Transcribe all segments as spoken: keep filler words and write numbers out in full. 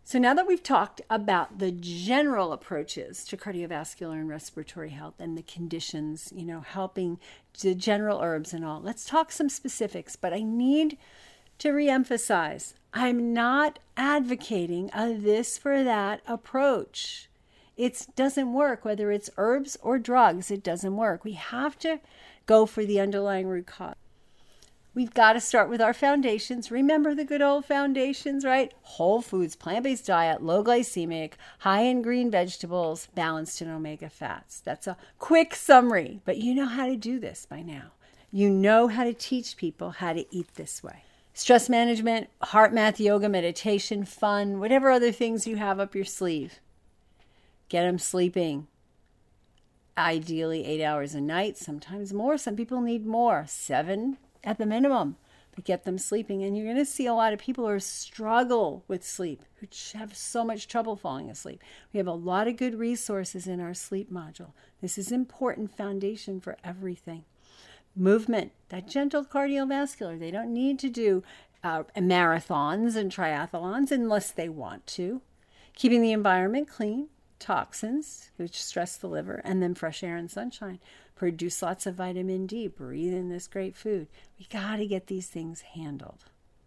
So now that we've talked about the general approaches to cardiovascular and respiratory health and the conditions, you know, helping the general herbs and all, let's talk some specifics. But I need to reemphasize, I'm not advocating a this for that approach. It doesn't work, whether it's herbs or drugs, it doesn't work. We have to go for the underlying root cause. We've got to start with our foundations. Remember the good old foundations, right? Whole foods, plant-based diet, low glycemic, high in green vegetables, balanced in omega fats. That's a quick summary, but you know how to do this by now. You know how to teach people how to eat this way. Stress management, heart math, yoga, meditation, fun, whatever other things you have up your sleeve. Get them sleeping. Ideally eight hours a night, sometimes more. Some people need more, seven at the minimum, but get them sleeping. And you're going to see a lot of people who struggle with sleep, who have so much trouble falling asleep. We have a lot of good resources in our sleep module. This is an important foundation for everything. Movement, that gentle cardiovascular. They don't need to do uh, marathons and triathlons unless they want to. Keeping the environment clean, toxins, which stress the liver, and then fresh air and sunshine. Produce lots of vitamin D. Breathe in this great food. We got to get these things handled.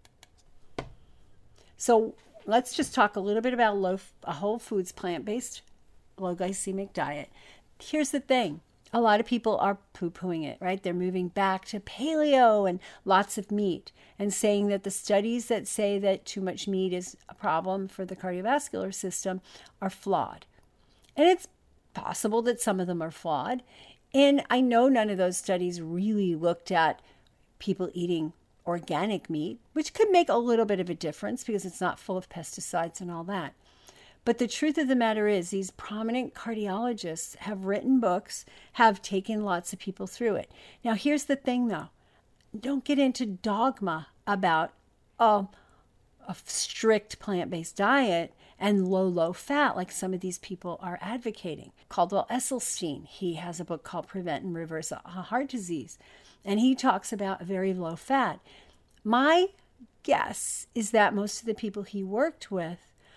So let's just talk a little bit about low, a whole foods, plant-based, low glycemic diet. Here's the thing. A lot of people are poo-pooing it, right? They're moving back to paleo and lots of meat and saying that the studies that say that too much meat is a problem for the cardiovascular system are flawed. And it's possible that some of them are flawed. And I know none of those studies really looked at people eating organic meat, which could make a little bit of a difference because it's not full of pesticides and all that. But the truth of the matter is these prominent cardiologists have written books, have taken lots of people through it. Now, here's the thing, though. Don't get into dogma about oh, a strict plant-based diet and low, low fat like some of these people are advocating. Caldwell Esselstyn, he has a book called Prevent and Reverse Heart Disease, and he talks about very low fat. My guess is that most of the people he worked with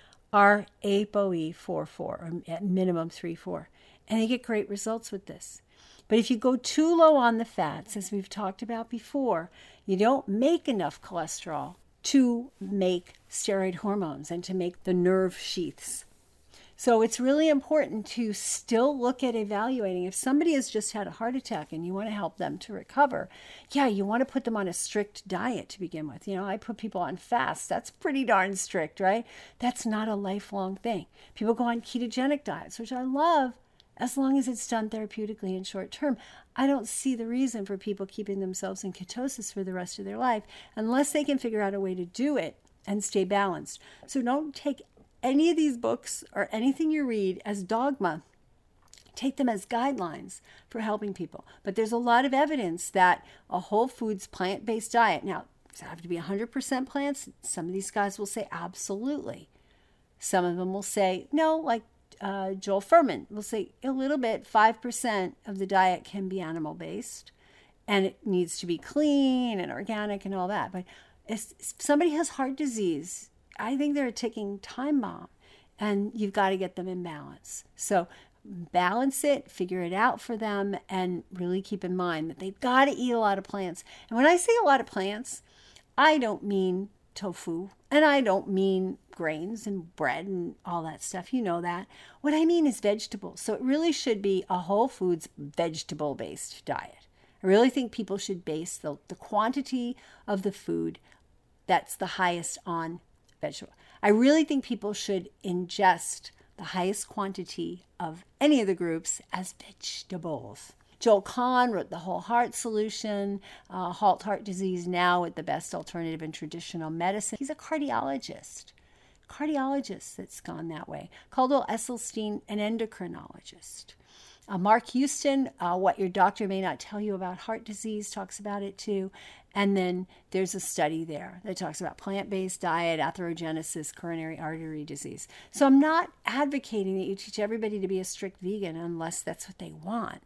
are A P O E four four, or at minimum three four, and they get great results with this. But if you go too low on the fats, as we've talked about before, you don't make enough cholesterol to make steroid hormones and to make the nerve sheaths. So it's really important to still look at evaluating. If somebody has just had a heart attack and you want to help them to recover, yeah, you want to put them on a strict diet to begin with. You know, I put people on fast. That's pretty darn strict, right? That's not a lifelong thing. People go on ketogenic diets, which I love, as long as it's done therapeutically and short term. I don't see the reason for people keeping themselves in ketosis for the rest of their life unless they can figure out a way to do it and stay balanced. So don't take any of these books or anything you read as dogma. Take them as guidelines for helping people. But there's a lot of evidence that a whole foods plant-based diet, now, does it have to be one hundred percent plants? Some of these guys will say absolutely. Some of them will say no, like uh, Joel Fuhrman will say a little bit, five percent of the diet can be animal-based, and it needs to be clean and organic and all that. But if somebody has heart disease, I think they're a ticking time bomb, and you've got to get them in balance. So balance it, figure it out for them, and really keep in mind that they've got to eat a lot of plants. And when I say a lot of plants, I don't mean tofu, and I don't mean grains and bread and all that stuff. You know that. What I mean is vegetables. So it really should be a whole foods vegetable-based diet. I really think people should base the, the quantity of the food that's the highest on vegetable. I really think people should ingest the highest quantity of any of the groups as vegetables. Joel Kahn wrote The Whole Heart Solution, uh, Halt Heart Disease Now with the Best Alternative in Traditional Medicine. He's a cardiologist, cardiologist that's gone that way. Caldwell Esselstyn, an endocrinologist. Uh, Mark Houston, uh, What Your Doctor May Not Tell You About Heart Disease, talks about it too. And then there's a study there that talks about plant-based diet, atherogenesis, coronary artery disease. So I'm not advocating that you teach everybody to be a strict vegan unless that's what they want.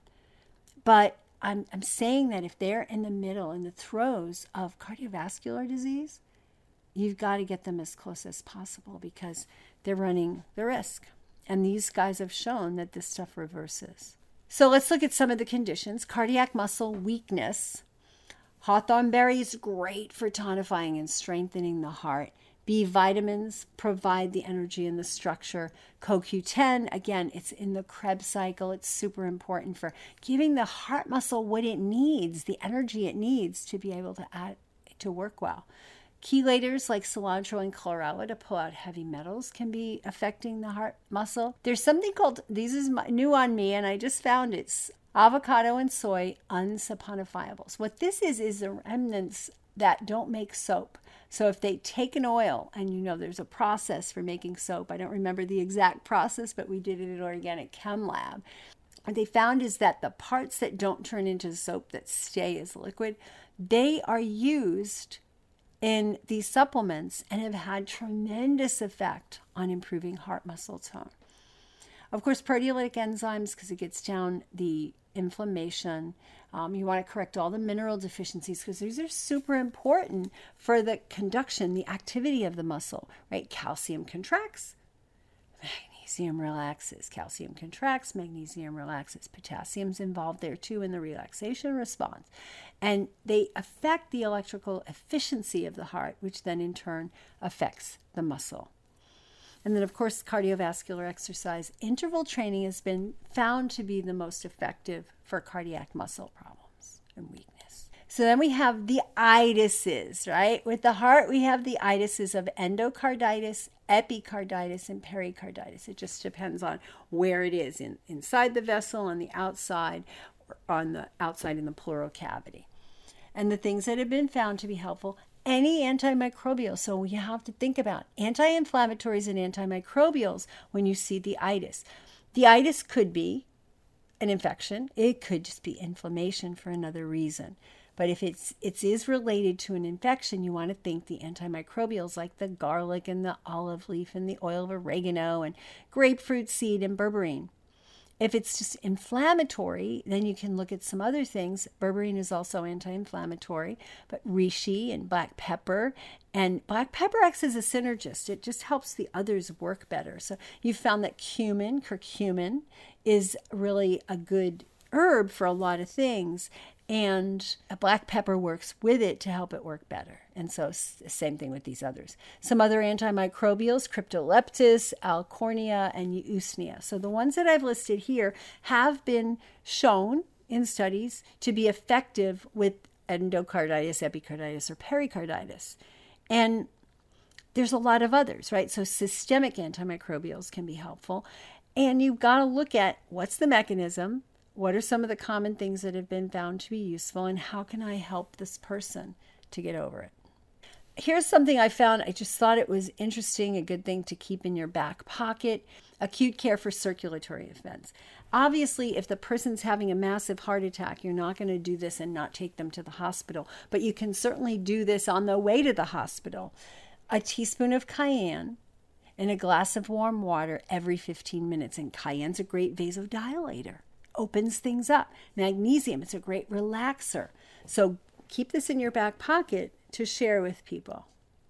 But I'm, I'm saying that if they're in the middle, in the throes of cardiovascular disease, you've got to get them as close as possible because they're running the risk. And these guys have shown that this stuff reverses. So let's look at some of the conditions. Cardiac muscle weakness. Hawthorn berry is great for tonifying and strengthening the heart. B vitamins provide the energy and the structure. C O Q ten, again, it's in the Krebs cycle. It's super important for giving the heart muscle what it needs, the energy it needs to be able to add, to work well. Chelators like cilantro and chlorella to pull out heavy metals can be affecting the heart muscle. There's something called, this is my, new on me, and I just found it's avocado and soy unsaponifiables. What this is, is the remnants that don't make soap. So if they take an oil, and you know there's a process for making soap. I don't remember the exact process, but we did it at Organic Chem Lab. What they found is that the parts that don't turn into soap, that stay as liquid, they are used in these supplements and have had tremendous effect on improving heart muscle tone. Of course, proteolytic enzymes, because it gets down the inflammation. Um, you want to correct all the mineral deficiencies because these are super important for the conduction, the activity of the muscle, right? Calcium contracts, magnesium relaxes. Calcium contracts, magnesium relaxes. Potassium's involved there too in the relaxation response. And they affect the electrical efficiency of the heart, which then in turn affects the muscle. And then, of course, cardiovascular exercise. Interval training has been found to be the most effective for cardiac muscle problems and weakness. So then we have the itises, right? With the heart, we have the itises of endocarditis, epicarditis, and pericarditis. It just depends on where it is, in, inside the vessel, on the outside, or on the outside in the pleural cavity. And the things that have been found to be helpful, any antimicrobial. So you have to think about anti-inflammatories and antimicrobials when you see the itis. The itis could be an infection. It could just be inflammation for another reason. But if it's it is related to an infection, you want to think the antimicrobials like the garlic and the olive leaf and the oil of oregano and grapefruit seed and berberine. If it's just inflammatory, then you can look at some other things. Berberine is also anti-inflammatory, but reishi and black pepper. And black pepper acts as a synergist. It just helps the others work better. So you found that cumin, curcumin, is really a good herb for a lot of things. And a black pepper works with it to help it work better. And so same thing with these others. Some other antimicrobials, Cryptolepis, Alcornia, and Usnea. So the ones that I've listed here have been shown in studies to be effective with endocarditis, epicarditis, or pericarditis. And there's a lot of others, right? So systemic antimicrobials can be helpful. And you've got to look at what's the mechanism. What are some of the common things that have been found to be useful, and how can I help this person to get over it? Here's something I found. I just thought it was interesting, a good thing to keep in your back pocket. Acute care for circulatory events. Obviously, if the person's having a massive heart attack, you're not going to do this and not take them to the hospital, but you can certainly do this on the way to the hospital. A teaspoon of cayenne in a glass of warm water every fifteen minutes, and cayenne's a great vasodilator. Opens things up. Magnesium, it's a great relaxer. So keep this in your back pocket to share with people.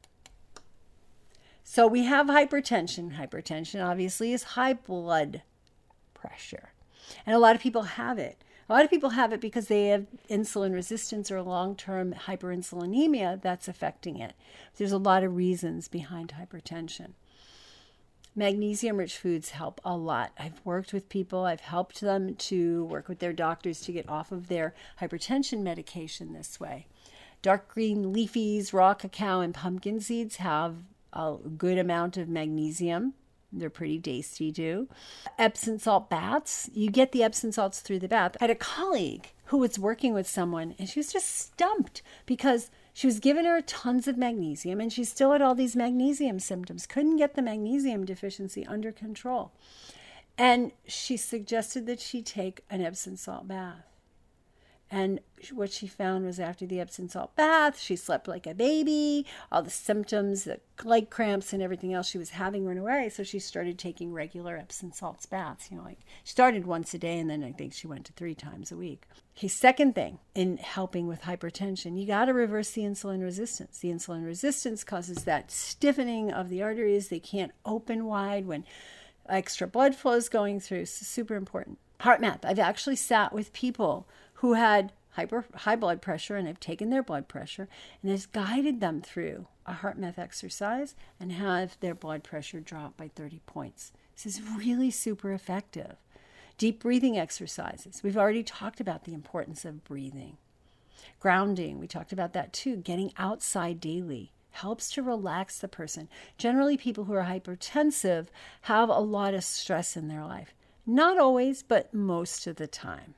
So we have hypertension. Hypertension obviously is high blood pressure. And a lot of people have it. A lot of people have it because they have insulin resistance or long-term hyperinsulinemia that's affecting it. There's a lot of reasons behind hypertension. Magnesium-rich foods help a lot. I've worked with people. I've helped them to work with their doctors to get off of their hypertension medication this way. Dark green leafies, raw cacao, and pumpkin seeds have a good amount of magnesium. They're pretty tasty too. Epsom salt baths. You get the Epsom salts through the bath. I had a colleague who was working with someone, and she was just stumped because she was giving her tons of magnesium, and she still had all these magnesium symptoms, couldn't get the magnesium deficiency under control. And she suggested that she take an Epsom salt bath. And what she found was after the Epsom salt bath, she slept like a baby. All the symptoms, the leg cramps and everything else she was having went away. So she started taking regular Epsom salts baths. You know, like she started once a day, and then I think she went to three times a week. Okay, second thing in helping with hypertension, you got to reverse the insulin resistance. The insulin resistance causes that stiffening of the arteries. They can't open wide when extra blood flow is going through. So super important. HeartMath. I've actually sat with people who had hyper, high blood pressure, and I've taken their blood pressure and has guided them through a HeartMath exercise and have their blood pressure drop by thirty points. This is really super effective. Deep breathing exercises. We've already talked about the importance of breathing. Grounding. We talked about that too. Getting outside daily helps to relax the person. Generally, people who are hypertensive have a lot of stress in their life. Not always, but most of the time.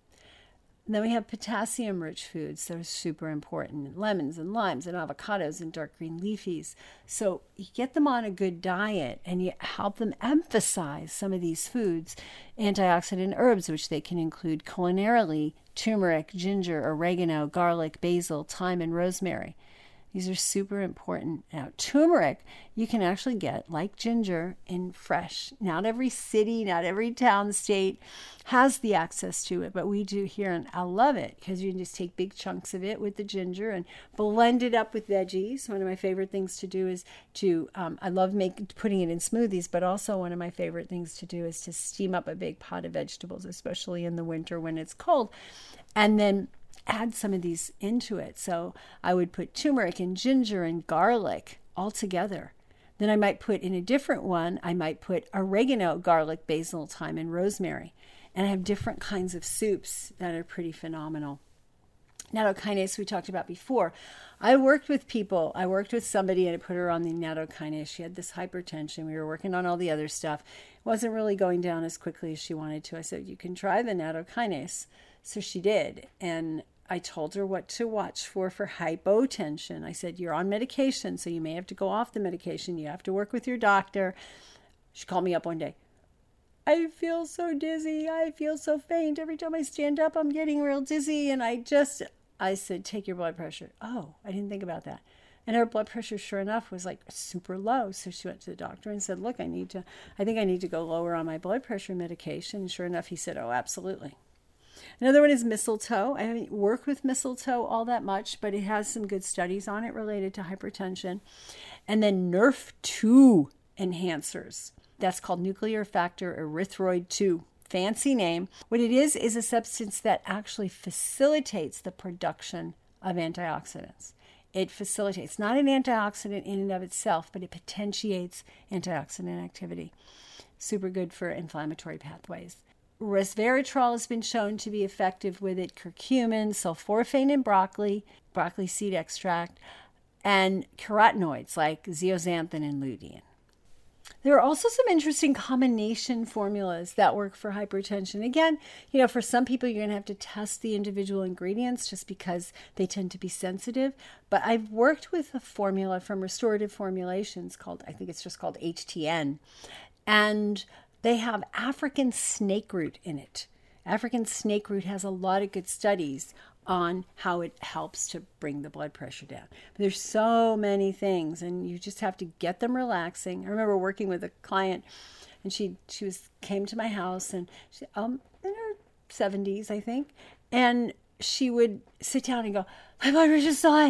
And then we have potassium-rich foods that are super important. Lemons and limes and avocados and dark green leafies. So you get them on a good diet and you help them emphasize some of these foods. Antioxidant herbs, which they can include culinarily, turmeric, ginger, oregano, garlic, basil, thyme, and rosemary. These are super important. Now, turmeric, you can actually get, like ginger, in fresh. Not every city, not every town, state has the access to it, but we do here, and I love it because you can just take big chunks of it with the ginger and blend it up with veggies. One of my favorite things to do is to, um, I love make, putting it in smoothies, but also one of my favorite things to do is to steam up a big pot of vegetables, especially in the winter when it's cold, and then add some of these into it. So I would put turmeric and ginger and garlic all together. Then I might put in a different one, I might put oregano, garlic, basil, thyme, and rosemary. And I have different kinds of soups that are pretty phenomenal. Nattokinase we talked about before. I worked with people. I worked with somebody and I put her on the nattokinase. She had this hypertension. We were working on all the other stuff. It wasn't really going down as quickly as she wanted to. I said, you can try the nattokinase. So she did. And I told her what to watch for for hypotension. I said, you're on medication, so you may have to go off the medication. You have to work with your doctor. She called me up one day. I feel so dizzy. I feel so faint. Every time I stand up, I'm getting real dizzy. And I just, I said, take your blood pressure. Oh, I didn't think about that. And her blood pressure, sure enough, was like super low. So she went to the doctor and said, look, I need to, I think I need to go lower on my blood pressure medication. And sure enough, he said, oh, absolutely. Another one is mistletoe. I haven't worked with mistletoe all that much, but it has some good studies on it related to hypertension. And then N E R V two enhancers. That's called nuclear factor erythroid two. Fancy name. What it is, is a substance that actually facilitates the production of antioxidants. It facilitates, not an antioxidant in and of itself, but it potentiates antioxidant activity. Super good for inflammatory pathways. Resveratrol has been shown to be effective with it. Curcumin, sulforaphane in broccoli, broccoli seed extract, and carotenoids like zeaxanthin and lutein. There are also some interesting combination formulas that work for hypertension. Again, you know, for some people, you're going to have to test the individual ingredients just because they tend to be sensitive. But I've worked with a formula from Restorative Formulations called, I think it's just called H T N. And they have African snake root in it. African snake root has a lot of good studies on how it helps to bring the blood pressure down. But there's so many things, and you just have to get them relaxing. I remember working with a client, and she she was came to my house, and she um in her seventies, I think, and she would sit down and go, my blood pressure's so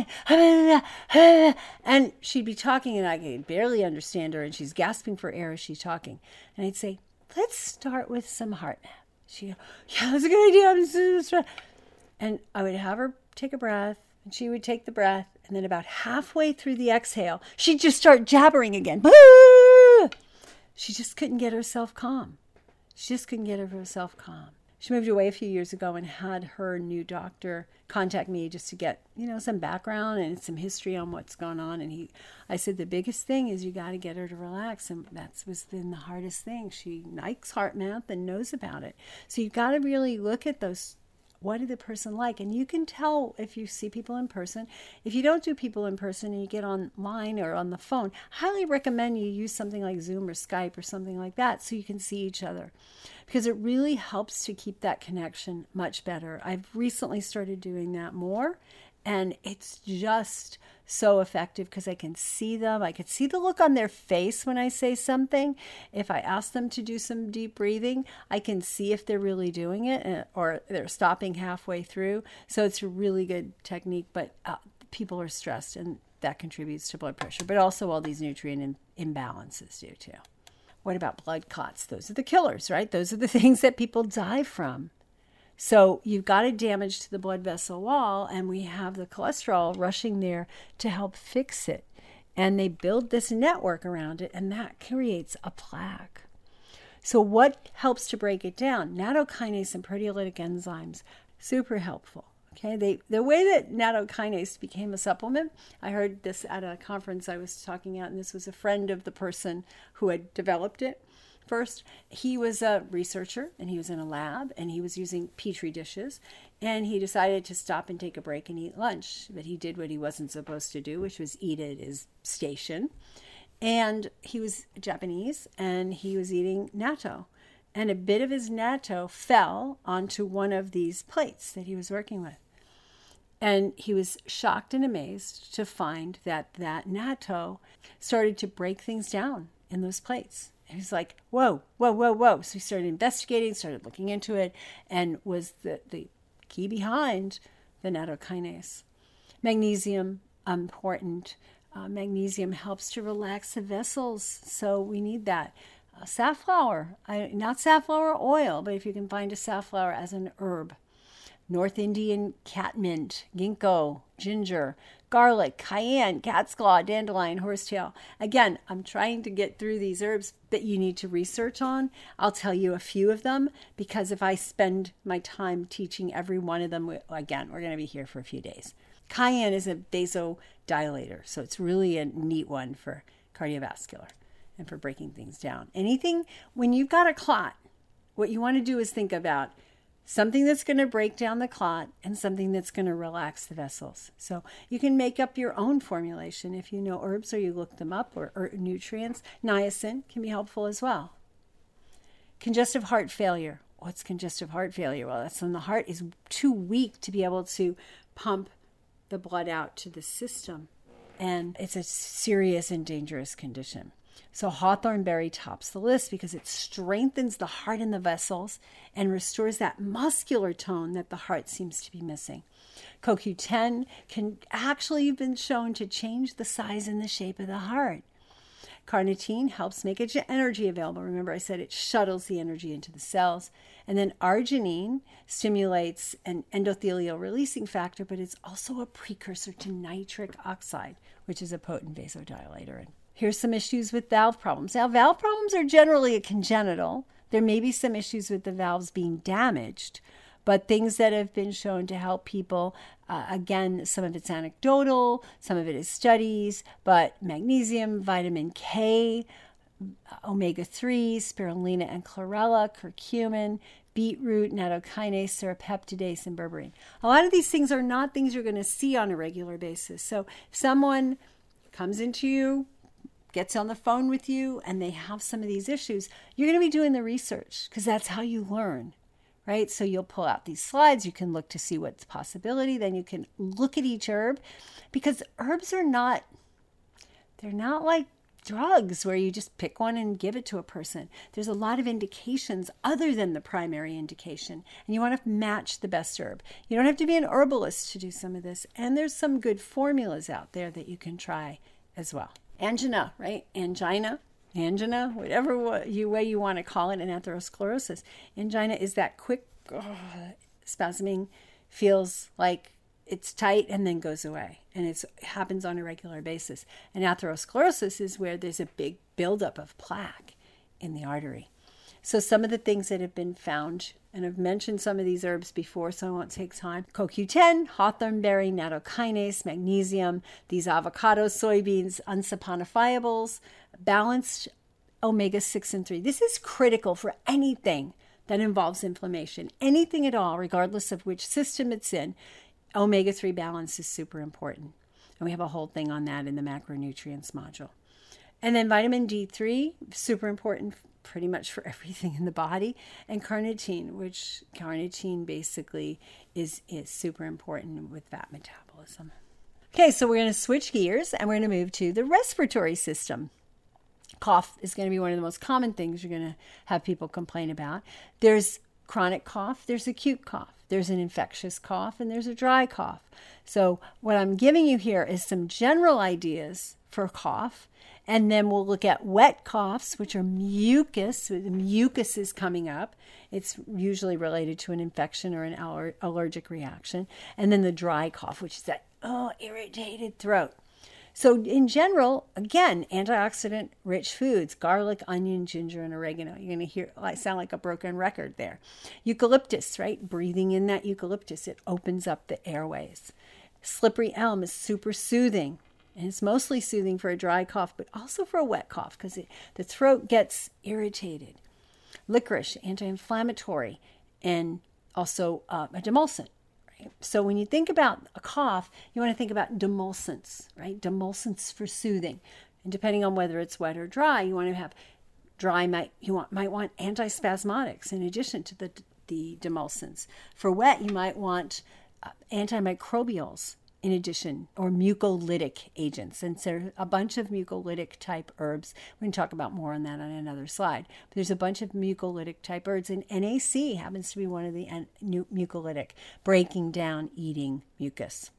high, and she'd be talking, and I could barely understand her, and she's gasping for air as she's talking. And I'd say, let's start with some HeartMath. She'd go, yeah, that's a good idea. And I would have her take a breath, and she would take the breath, and then about halfway through the exhale, she'd just start jabbering again. She just couldn't get herself calm. She just couldn't get herself calm. She moved away a few years ago and had her new doctor contact me just to get, you know, some background and some history on what's going on. And he, I said, the biggest thing is you got to get her to relax. And that's was been the hardest thing. She likes HeartMath and knows about it. So you've got to really look at those what did the person like? And you can tell if you see people in person. If you don't do people in person and you get online or on the phone, highly recommend you use something like Zoom or Skype or something like that so you can see each other, because it really helps to keep that connection much better. I've recently started doing that more, and it's just so effective because I can see them. I can see the look on their face when I say something. If I ask them to do some deep breathing, I can see if they're really doing it or they're stopping halfway through. So it's a really good technique, but uh, people are stressed, and that contributes to blood pressure, but also all these nutrient im- imbalances do too. What about blood clots? Those are the killers, right? Those are the things that people die from. So you've got a damage to the blood vessel wall, and we have the cholesterol rushing there to help fix it. And they build this network around it, and that creates a plaque. So what helps to break it down? Nattokinase and proteolytic enzymes, super helpful. Okay, they the way that nattokinase became a supplement, I heard this at a conference I was talking at, and this was a friend of the person who had developed it. First, he was a researcher, and he was in a lab, and he was using Petri dishes, and he decided to stop and take a break and eat lunch. But he did what he wasn't supposed to do, which was eat at his station. And he was Japanese, and he was eating natto. And a bit of his natto fell onto one of these plates that he was working with. And he was shocked and amazed to find that that natto started to break things down in those plates. He was like, whoa, whoa, whoa, whoa. So he started investigating, started looking into it, and was the, the key behind the nattokinase. Magnesium, important. Uh, magnesium helps to relax the vessels, so we need that. Uh, safflower, I, not safflower oil, but if you can find a safflower as an herb. North Indian catmint, ginkgo, ginger, garlic, cayenne, cat's claw, dandelion, horsetail. Again, I'm trying to get through these herbs that you need to research on. I'll tell you a few of them, because if I spend my time teaching every one of them, again, we're going to be here for a few days. Cayenne is a vasodilator, so it's really a neat one for cardiovascular and for breaking things down. Anything, when you've got a clot, what you want to do is think about something that's going to break down the clot and something that's going to relax the vessels. So you can make up your own formulation if you know herbs or you look them up, or, or nutrients. Niacin can be helpful as well. Congestive heart failure. What's congestive heart failure? Well, that's when the heart is too weak to be able to pump the blood out to the system. And it's a serious and dangerous condition. So hawthorn berry tops the list because it strengthens the heart and the vessels and restores that muscular tone that the heart seems to be missing. C O Q ten can actually have been shown to change the size and the shape of the heart. Carnitine helps make energy available. Remember, I said it shuttles the energy into the cells. And then arginine stimulates an endothelial releasing factor, but it's also a precursor to nitric oxide, which is a potent vasodilator. And here's some issues with valve problems. Now, valve problems are generally congenital. There may be some issues with the valves being damaged, but things that have been shown to help people, uh, again, some of it's anecdotal, some of it is studies, but magnesium, vitamin K, omega three, spirulina and chlorella, curcumin, beetroot, nattokinase, serrapeptidase, and berberine. A lot of these things are not things you're going to see on a regular basis. So if someone comes into you, gets on the phone with you, and they have some of these issues, you're going to be doing the research, because that's how you learn, right? So you'll pull out these slides, you can look to see what's possibility, then you can look at each herb, because herbs are not, they're not like drugs where you just pick one and give it to a person. There's a lot of indications other than the primary indication, and you want to match the best herb. You don't have to be an herbalist to do some of this, and there's some good formulas out there that you can try as well. Angina, right? Angina, angina, whatever you way you want to call it, and atherosclerosis. Angina is that quick oh, spasming, feels like it's tight and then goes away. And it's, it happens on a regular basis. And atherosclerosis is where there's a big buildup of plaque in the artery. So some of the things that have been found, and I've mentioned some of these herbs before, so I won't take time. C O Q ten, hawthorn berry, nattokinase, magnesium, these avocados, soybeans, unsaponifiables, balanced omega six and three. This is critical for anything that involves inflammation. Anything at all, regardless of which system it's in, omega three balance is super important. And we have a whole thing on that in the macronutrients module. And then vitamin D three, super important pretty much for everything in the body. And carnitine, which carnitine basically is, is super important with fat metabolism. Okay, so we're going to switch gears and we're going to move to the respiratory system. Cough is going to be one of the most common things you're going to have people complain about. There's chronic cough, there's acute cough, there's an infectious cough, and there's a dry cough. So what I'm giving you here is some general ideas for cough, and then we'll look at wet coughs, which are mucus. The mucus is coming up. It's usually related to an infection or an aller- allergic reaction. And then the dry cough, which is that, oh, irritated throat. So in general, again, antioxidant-rich foods, garlic, onion, ginger, and oregano. You're going to hear, I sound like a broken record there. Eucalyptus, right? Breathing in that eucalyptus, it opens up the airways. Slippery elm is super soothing, and it's mostly soothing for a dry cough, but also for a wet cough because the throat gets irritated. Licorice, anti-inflammatory, and also uh, a demulcent. So when you think about a cough, you want to think about demulcents, right? Demulcents for soothing. And depending on whether it's wet or dry, you want to have dry, might you want might want antispasmodics in addition to the, the demulcents. For wet, you might want uh, antimicrobials in addition, or mucolytic agents. And so there are a bunch of mucolytic type herbs. We can talk about more on that on another slide. But there's a bunch of mucolytic type herbs, and N A C happens to be one of the mucolytic, breaking down, eating mucus.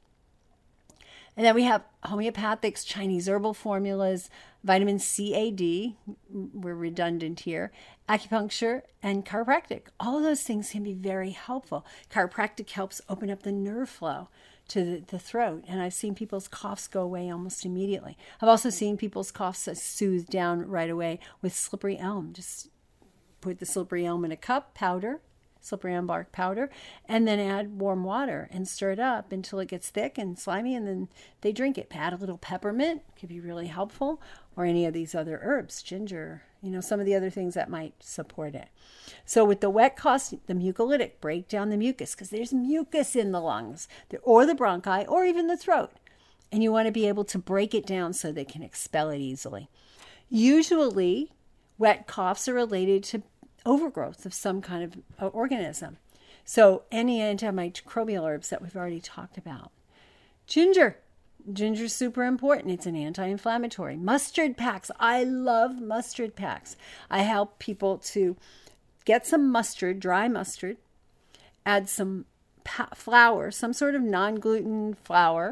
And then we have homeopathics, Chinese herbal formulas, vitamin C, A, D, we're redundant here, acupuncture, and chiropractic. All of those things can be very helpful. Chiropractic helps open up the nerve flow to the, the throat, and I've seen people's coughs go away almost immediately. I've also seen people's coughs soothe down right away with slippery elm. Just put the slippery elm in a cup, powder, slippery elm bark powder, and then add warm water and stir it up until it gets thick and slimy, and then they drink it. Add a little peppermint, could be really helpful, or any of these other herbs, ginger, you know, some of the other things that might support it. So with the wet coughs, the mucolytic, break down the mucus, because there's mucus in the lungs or the bronchi or even the throat. And you want to be able to break it down so they can expel it easily. Usually, wet coughs are related to overgrowth of some kind of organism. So any antimicrobial herbs that we've already talked about. Ginger. Ginger is super important. It's an anti-inflammatory. Mustard packs. I love mustard packs. I help people to get some mustard, dry mustard, add some pa- flour, some sort of non-gluten flour,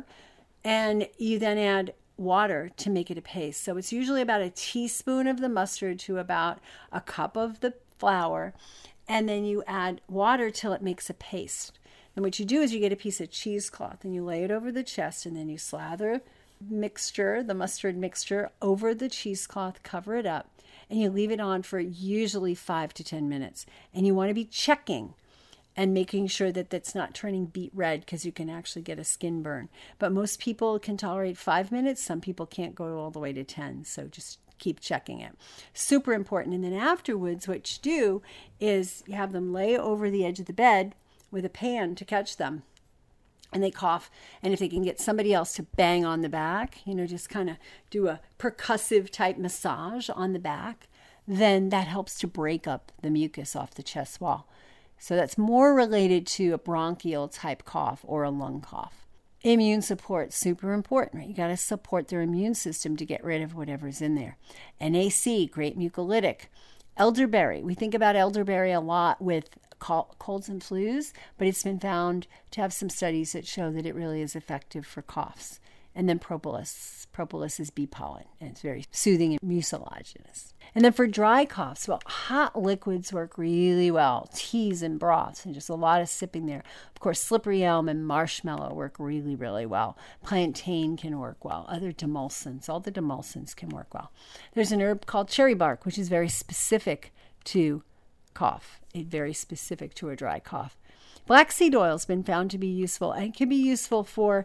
and you then add water to make it a paste. So it's usually about a teaspoon of the mustard to about a cup of the flour, and then you add water till it makes a paste. And what you do is you get a piece of cheesecloth and you lay it over the chest, and then you slather mixture, the mustard mixture, over the cheesecloth, cover it up, and you leave it on for usually five to ten minutes. And you want to be checking and making sure that that's not turning beet red, because you can actually get a skin burn. But most people can tolerate five minutes. Some people can't go all the way to ten. So just keep checking it. Super important. And then afterwards, what you do is you have them lay over the edge of the bed with a pan to catch them, and they cough. And if they can get somebody else to bang on the back, you know, just kind of do a percussive type massage on the back, then that helps to break up the mucus off the chest wall. So that's more related to a bronchial type cough or a lung cough. Immune support, super important, right? You got to support their immune system to get rid of whatever's in there. N A C, great mucolytic. Elderberry, we think about elderberry a lot with colds and flus, but it's been found to have some studies that show that it really is effective for coughs. And then propolis. Propolis is bee pollen, and it's very soothing and mucilaginous. And then for dry coughs, well, hot liquids work really well. Teas and broths, and just a lot of sipping there. Of course, slippery elm and marshmallow work really, really well. Plantain can work well. Other demulcents, all the demulcents can work well. There's an herb called cherry bark, which is very specific to cough, it very specific to a dry cough. Black seed oil has been found to be useful, and it can be useful for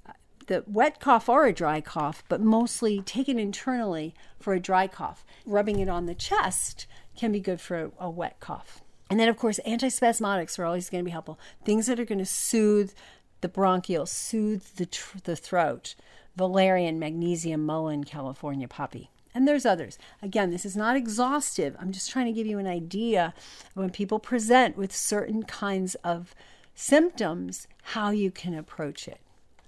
the wet cough or a dry cough, but mostly taken internally for a dry cough. Rubbing it on the chest can be good for a, a wet cough. And then, of course, antispasmodics are always going to be helpful. Things that are going to soothe the bronchioles, soothe the, tr- the throat. Valerian, magnesium, mullein, California poppy. And there's others. Again, this is not exhaustive. I'm just trying to give you an idea of when people present with certain kinds of symptoms, how you can approach it.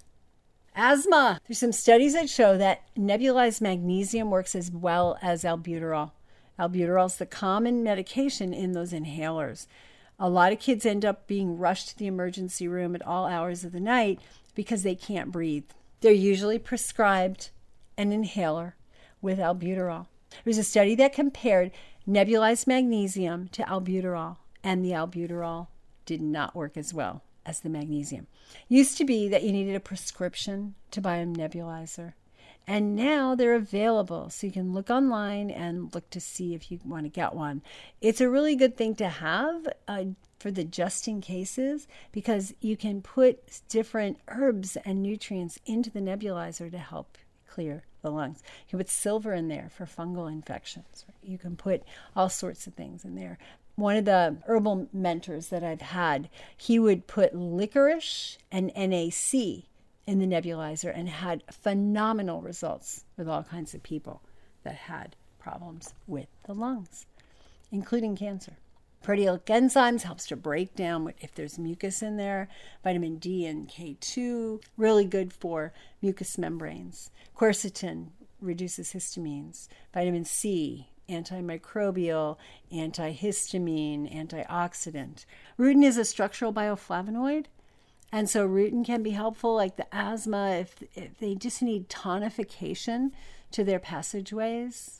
Asthma. There's some studies that show that nebulized magnesium works as well as albuterol. Albuterol is the common medication in those inhalers. A lot of kids end up being rushed to the emergency room at all hours of the night because they can't breathe. They're usually prescribed an inhaler with albuterol. There was a study that compared nebulized magnesium to albuterol, and the albuterol did not work as well as the magnesium. Used to be that you needed a prescription to buy a nebulizer, and now they're available, so you can look online and look to see if you want to get one. It's a really good thing to have uh, for the just in cases, because you can put different herbs and nutrients into the nebulizer to help clear the lungs. You can put silver in there for fungal infections. You can put all sorts of things in there. One of the herbal mentors that I've had, he would put licorice and N A C in the nebulizer and had phenomenal results with all kinds of people that had problems with the lungs, including cancer. Proteolytic enzymes helps to break down if there's mucus in there. Vitamin D and K two, really good for mucous membranes. Quercetin reduces histamines. Vitamin C, antimicrobial, antihistamine, antioxidant. Rutin is a structural bioflavonoid. And so rutin can be helpful, like the asthma, if, if they just need tonification to their passageways.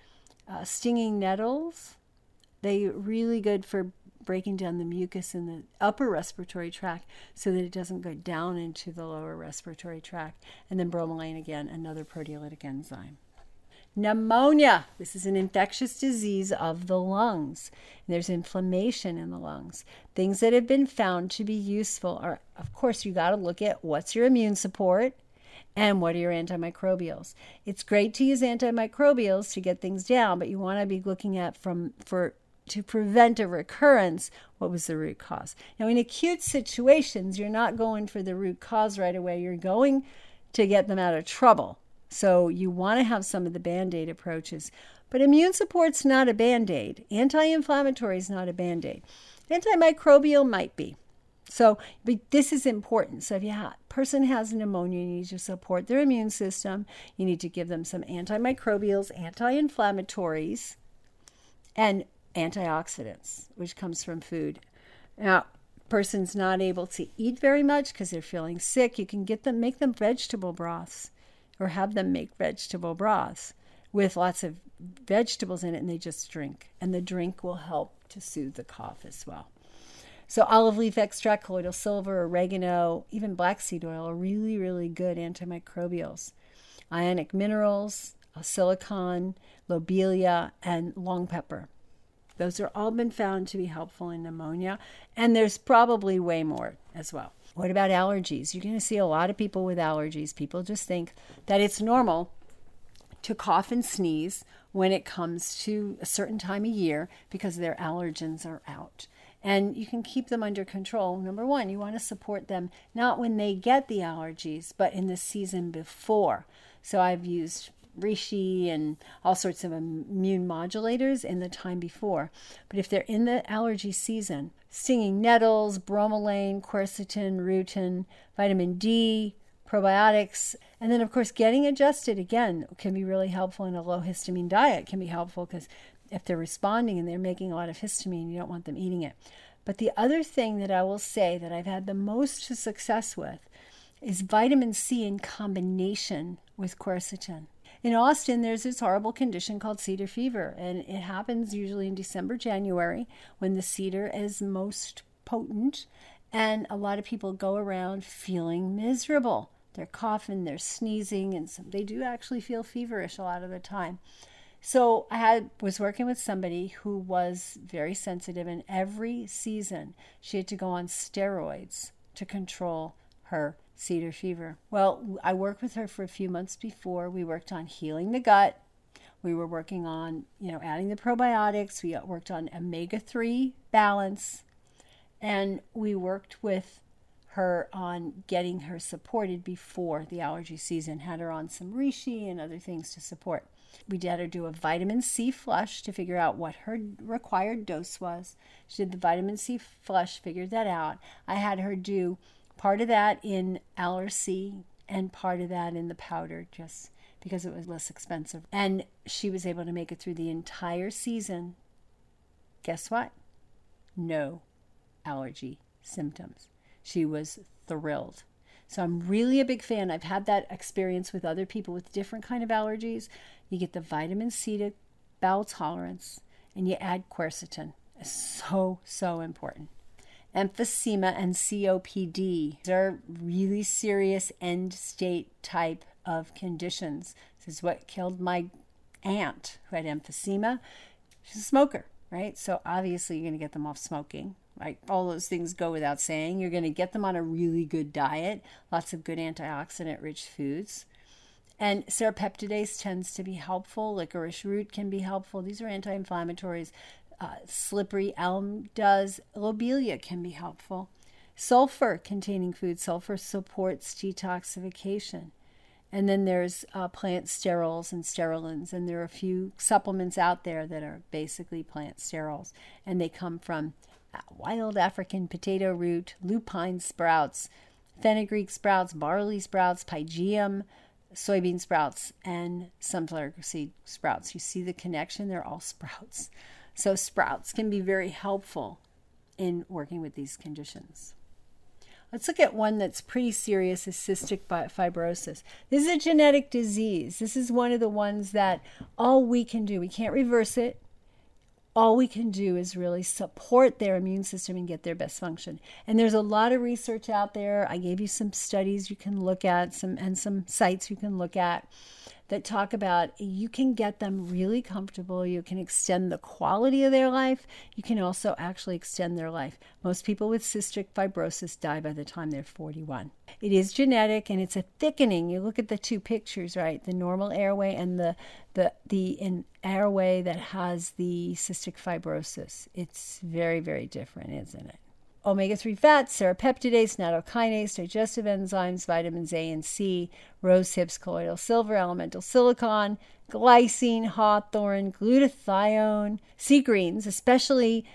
Uh, stinging nettles, they're really good for breaking down the mucus in the upper respiratory tract so that it doesn't go down into the lower respiratory tract. And then bromelain, again, another proteolytic enzyme. Pneumonia. This is an infectious disease of the lungs. There's inflammation in the lungs. Things that have been found to be useful are, of course, you got to look at what's your immune support and what are your antimicrobials. It's great to use antimicrobials to get things down, but you want to be looking at from for to prevent a recurrence, what was the root cause? Now, in acute situations, you're not going for the root cause right away. You're going to get them out of trouble. So you want to have some of the Band-Aid approaches. But immune support's not a Band-Aid. Anti-inflammatory is not a Band-Aid. Antimicrobial might be. So but this is important. So if a person has pneumonia, you need to support their immune system. You need to give them some antimicrobials, anti-inflammatories, and antioxidants, which comes from food. Now, person's not able to eat very much because they're feeling sick. You can get them, make them vegetable broths, or have them make vegetable broths with lots of vegetables in it, and they just drink. And the drink will help to soothe the cough as well. So olive leaf extract, colloidal silver, oregano, even black seed oil are really, really good antimicrobials. Ionic minerals, silicon, lobelia, and long pepper. Those are all been found to be helpful in pneumonia, and there's probably way more as well. What about allergies? You're going to see a lot of people with allergies. People just think that it's normal to cough and sneeze when it comes to a certain time of year because their allergens are out. And you can keep them under control. Number one, you want to support them not when they get the allergies, but in the season before. So I've used reishi and all sorts of immune modulators in the time before. But if they're in the allergy season, stinging nettles, bromelain, quercetin, rutin, vitamin D, probiotics, and then of course getting adjusted again can be really helpful. In a low histamine diet can be helpful because if they're responding and they're making a lot of histamine, you don't want them eating it. But the other thing that I will say that I've had the most success with is vitamin C in combination with quercetin. In Austin, there's this horrible condition called cedar fever, and it happens usually in December, January, when the cedar is most potent, and a lot of people go around feeling miserable. They're coughing, they're sneezing, and some, they do actually feel feverish a lot of the time. So I had was working with somebody who was very sensitive, and every season she had to go on steroids to control her cedar fever. Well, I worked with her for a few months before. We worked on healing the gut, We were working on, you know, adding the probiotics. We worked on omega three balance. And we worked with her on getting her supported before the allergy season, had her on some reishi and other things to support. We had her do a vitamin C flush to figure out what her required dose was. She did the vitamin C flush, figured that out. I had her do part of that in Allercy and part of that in the powder, just because it was less expensive. And she was able to make it through the entire season. Guess what? No allergy symptoms. She was thrilled. So I'm really a big fan. I've had that experience with other people with different kind of allergies. You get the vitamin C to bowel tolerance, and you add quercetin. It's so, so important. Emphysema and C O P D. These are really serious end state type of conditions. This is what killed my aunt who had emphysema. She's a smoker, right? So obviously you're going to get them off smoking. Right? All those things go without saying. You're going to get them on a really good diet, lots of good antioxidant-rich foods. And serrapeptidase tends to be helpful. Licorice root can be helpful. These are anti-inflammatories. Uh, slippery elm does. Lobelia can be helpful. Sulfur-containing food. Sulfur supports detoxification. And then there's uh, plant sterols and sterolins. And there are a few supplements out there that are basically plant sterols. And they come from wild African potato root, lupine sprouts, fenugreek sprouts, barley sprouts, pygeum, soybean sprouts, and sunflower seed sprouts. You see the connection? They're all sprouts. So sprouts can be very helpful in working with these conditions. Let's look at one that's pretty serious, is cystic fibrosis. This is a genetic disease. This is one of the ones that all we can do, we can't reverse it. All we can do is really support their immune system and get their best function. And there's a lot of research out there. I gave you some studies you can look at, some and some sites you can look at that talk about you can get them really comfortable. You can extend the quality of their life. You can also actually extend their life. Most people with cystic fibrosis die by the time they're forty-one. It is genetic and it's a thickening. You look at the two pictures, right? The normal airway and the the the in airway that has the cystic fibrosis. It's very, very different, isn't it? Omega three fats, serrapeptidase, nattokinase, digestive enzymes, vitamins A and C, rose hips, colloidal silver, elemental silicon, glycine, hawthorn, glutathione, sea greens, especially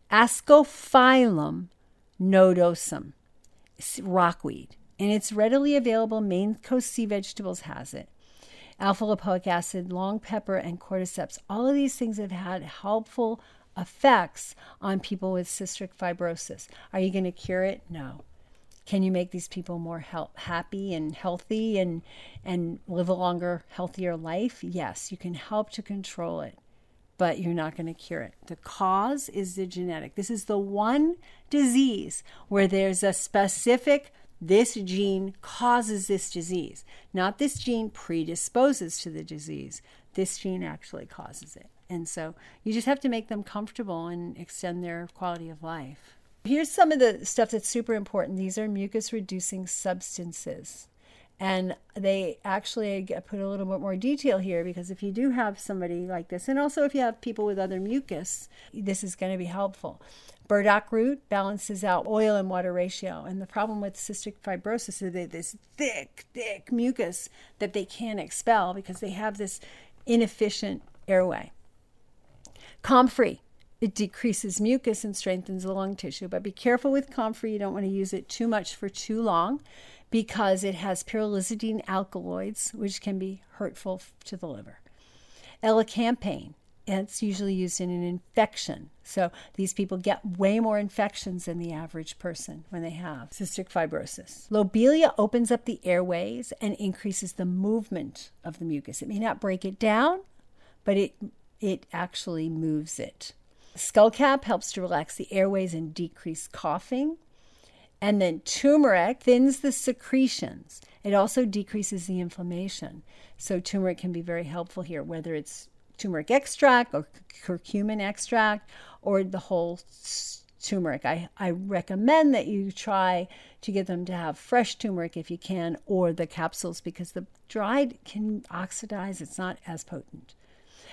Ascophyllum nodosum, rockweed. And it's readily available. Maine Coast Sea Vegetables has it. Alpha-lipoic acid, long pepper, and cordyceps. All of these things have had helpful effects on people with cystic fibrosis. Are you going to cure it? No. Can you make these people more health, happy and healthy and and live a longer, healthier life? Yes, you can help to control it, but you're not going to cure it. The cause is the genetic. This is the one disease where there's a specific, this gene causes this disease. Not this gene predisposes to the disease. This gene actually causes it. And so you just have to make them comfortable and extend their quality of life. Here's some of the stuff that's super important. These are mucus-reducing substances. And they actually put a little bit more detail here because if you do have somebody like this, and also if you have people with other mucus, this is going to be helpful. Burdock root balances out oil and water ratio. And the problem with cystic fibrosis is that this thick, thick mucus that they can't expel because they have this inefficient airway. Comfrey, it decreases mucus and strengthens the lung tissue. But be careful with comfrey. You don't want to use it too much for too long because it has pyrrolizidine alkaloids, which can be hurtful to the liver. Elecampane, it's usually used in an infection. So these people get way more infections than the average person when they have cystic fibrosis. Lobelia opens up the airways and increases the movement of the mucus. It may not break it down, but it it actually moves it. Skullcap helps to relax the airways and decrease coughing. And then turmeric thins the secretions. It also decreases the inflammation. So turmeric can be very helpful here, whether it's turmeric extract or curcumin extract or the whole turmeric. I, I recommend that you try to get them to have fresh turmeric if you can, or the capsules, because the dried can oxidize. It's not as potent.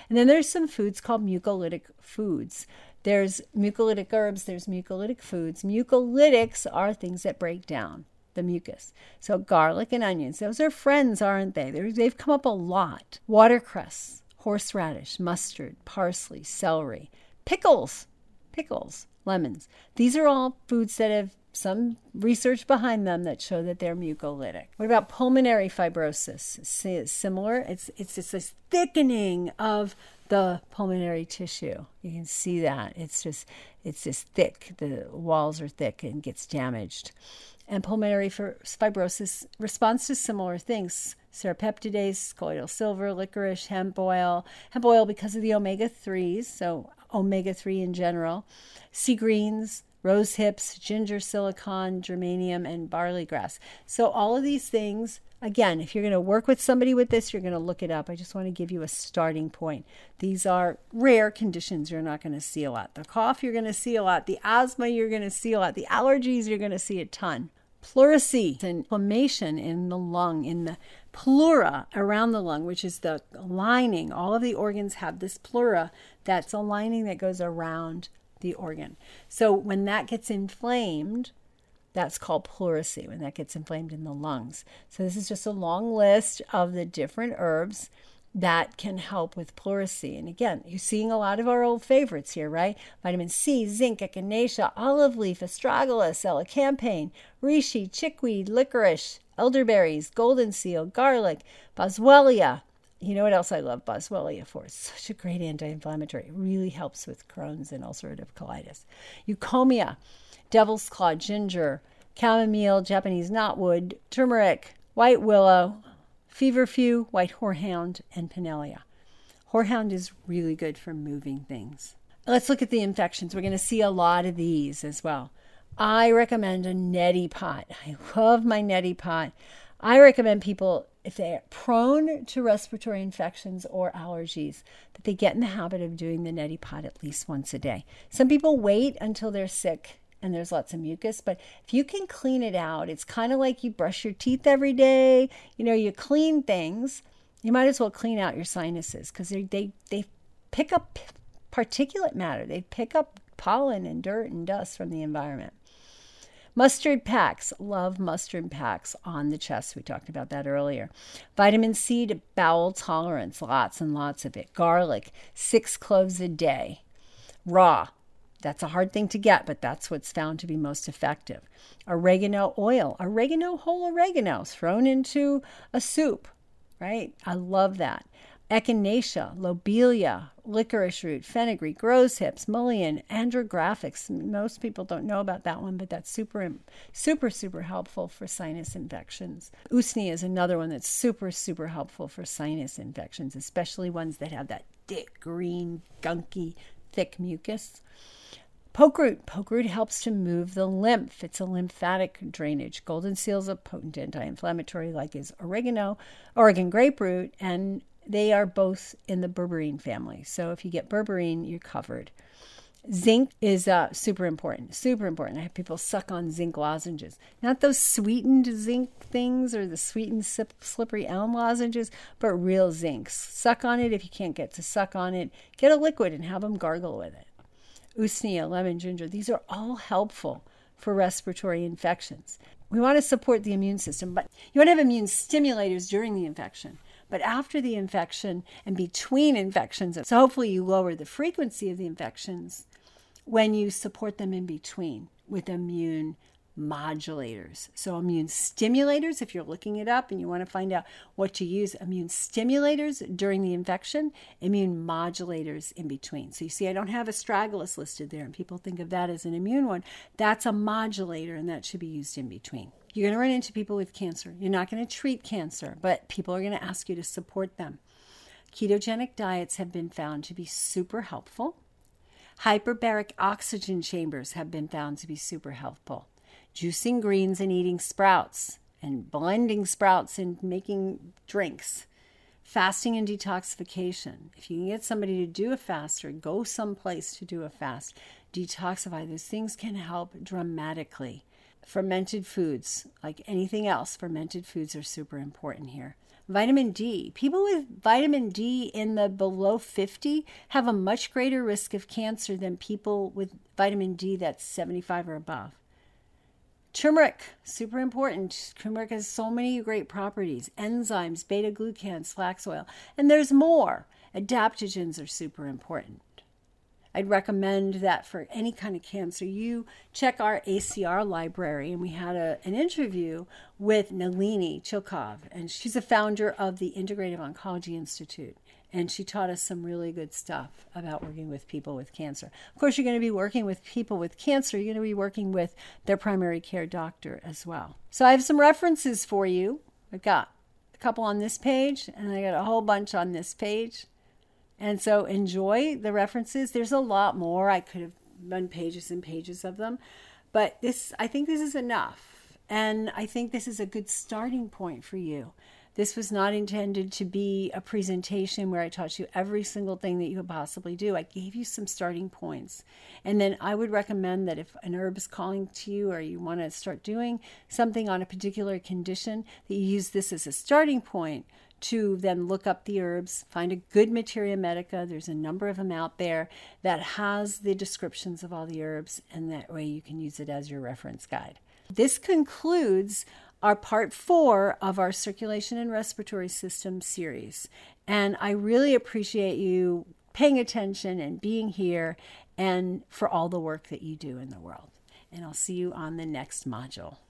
And then there's some foods called mucolytic foods. There's mucolytic herbs, there's mucolytic foods. Mucolytics are things that break down the mucus. So garlic and onions, those are friends, aren't they? They're, they've come up a lot. Watercress, horseradish, mustard, parsley, celery, pickles, pickles, lemons. These are all foods that have some research behind them that show that they're mucolytic. What about pulmonary fibrosis? It's similar. It's it's just this thickening of the pulmonary tissue. You can see that. It's just it's just thick. The walls are thick and gets damaged. And pulmonary fibrosis responds to similar things. Serrapeptidase, colloidal silver, licorice, hemp oil. Hemp oil because of the omega threes, so omega three in general. Sea greens, rose hips, ginger, silicon, germanium, and barley grass. So all of these things, again, if you're going to work with somebody with this, you're going to look it up. I just want to give you a starting point. These are rare conditions you're not going to see a lot. The cough, you're going to see a lot. The asthma, you're going to see a lot. The allergies, you're going to see a ton. Pleurisy, inflammation in the lung, in the pleura around the lung, which is the lining. All of the organs have this pleura that's a lining that goes around the organ. So when that gets inflamed, that's called pleurisy, when that gets inflamed in the lungs. So this is just a long list of the different herbs that can help with pleurisy. And again, you're seeing a lot of our old favorites here, right? Vitamin C, zinc, echinacea, olive leaf, astragalus, elecampane, reishi, chickweed, licorice, elderberries, golden seal, garlic, boswellia. You know what else I love boswellia for? It's such a great anti-inflammatory. It really helps with Crohn's and ulcerative colitis. Eucommia, devil's claw, ginger, chamomile, Japanese knotwood, turmeric, white willow, feverfew, white horehound, and pinelia. Horehound is really good for moving things. Let's look at the infections. We're going to see a lot of these as well. I recommend a neti pot. I love my neti pot. I recommend people, if they're prone to respiratory infections or allergies, that they get in the habit of doing the neti pot at least once a day. Some people wait until they're sick and there's lots of mucus, but if you can clean it out, it's kind of like you brush your teeth every day. You know, you clean things. You might as well clean out your sinuses because they, they, they pick up particulate matter. They pick up pollen and dirt and dust from the environment. Mustard packs, love mustard packs on the chest. We talked about that earlier. Vitamin C to bowel tolerance, lots and lots of it. Garlic, six cloves a day. Raw, that's a hard thing to get, but that's what's found to be most effective. Oregano oil, oregano, whole oregano thrown into a soup, right? I love that. Echinacea, lobelia, licorice root, fenugreek, rose hips, mullein, andrographics. Most people don't know about that one, but that's super, super, super helpful for sinus infections. Usnea is another one that's super, super helpful for sinus infections, especially ones that have that thick, green, gunky, thick mucus. Poke root. Poke root helps to move the lymph. It's a lymphatic drainage. Golden seal is a potent anti-inflammatory, like is oregano, Oregon graperoot, and they are both in the berberine family. So if you get berberine, you're covered. Zinc is uh, super important, super important. I have people suck on zinc lozenges. Not those sweetened zinc things or the sweetened sip, slippery elm lozenges, but real zinc. Suck on it if you can't get to suck on it. Get a liquid and have them gargle with it. Usnea, lemon, ginger, these are all helpful for respiratory infections. We want to support the immune system, but you want to have immune stimulators during the infection. But after the infection and between infections, so hopefully you lower the frequency of the infections when you support them in between with immune modulators. So immune stimulators, if you're looking it up and you want to find out what to use, immune stimulators during the infection, immune modulators in between. So you see, I don't have astragalus listed there, and people think of that as an immune one. That's a modulator, and that should be used in between. You're going to run into people with cancer. You're not going to treat cancer, but people are going to ask you to support them. Ketogenic diets have been found to be super helpful. Hyperbaric oxygen chambers have been found to be super helpful. Juicing greens and eating sprouts and blending sprouts and making drinks. Fasting and detoxification. If you can get somebody to do a fast or go someplace to do a fast, detoxify. Those things can help dramatically. Fermented foods, like anything else, fermented foods are super important here. Vitamin D. People with vitamin D in the below fifty have a much greater risk of cancer than people with vitamin D that's seventy-five or above. Turmeric, super important. Turmeric has so many great properties. Enzymes, beta-glucans, flax oil. And there's more. Adaptogens are super important. I'd recommend that for any kind of cancer, you check our A C R library. And we had a, an interview with Nalini Chilkov, and she's a founder of the Integrative Oncology Institute. And she taught us some really good stuff about working with people with cancer. Of course, you're going to be working with people with cancer. You're going to be working with their primary care doctor as well. So I have some references for you. I've got a couple on this page, and I got a whole bunch on this page. And so enjoy the references. There's a lot more. I could have done pages and pages of them. But this, I think this is enough. And I think this is a good starting point for you. This was not intended to be a presentation where I taught you every single thing that you could possibly do. I gave you some starting points. And then I would recommend that if an herb is calling to you or you want to start doing something on a particular condition, that you use this as a starting point to then look up the herbs, find a good Materia Medica. There's a number of them out there that has the descriptions of all the herbs, and that way you can use it as your reference guide. This concludes our part four of our circulation and respiratory system series. And I really appreciate you paying attention and being here, and for all the work that you do in the world. And I'll see you on the next module.